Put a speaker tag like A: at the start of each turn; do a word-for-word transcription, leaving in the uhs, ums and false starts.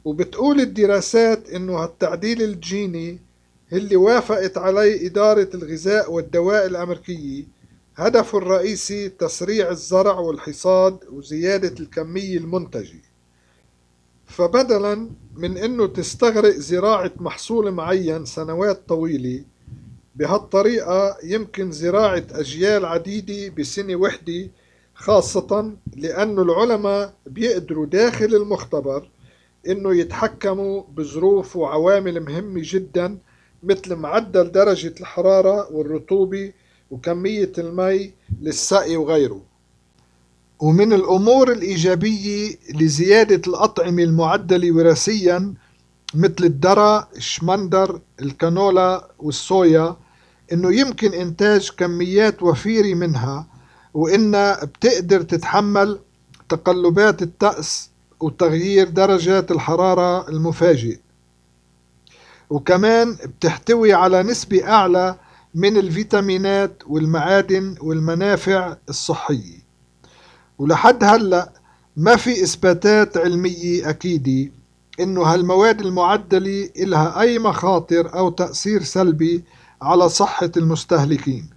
A: وبتقول الدراسات إنه هالتعديل الجيني اللي وافقت عليه إدارة الغذاء والدواء الأمريكية هدفه الرئيسي تسريع الزرع والحصاد وزيادة الكمية المنتجة. فبدلا من إنه تستغرق زراعة محصول معين سنوات طويلة، بهالطريقة يمكن زراعة أجيال عديدة بسنة وحدة، خاصة لأنه العلماء بيقدروا داخل المختبر إنه يتحكموا بظروف وعوامل مهمة جدا، مثل معدل درجة الحرارة والرطوبة وكمية المي للسقي وغيره. ومن الأمور الإيجابية لزيادة الأطعمة المعدلة وراثيا مثل الذرة، الشمندر، الكانولا والصويا، إنه يمكن إنتاج كميات وفيرة منها، وإنها بتقدر تتحمل تقلبات الطقس وتغيير درجات الحرارة المفاجئ. وكمان بتحتوي على نسبة أعلى من الفيتامينات والمعادن والمنافع الصحية. ولحد هلأ ما في إثباتات علمية أكيدة إنه هالمواد المعدلة إلها أي مخاطر أو تأثير سلبي على صحة المستهلكين.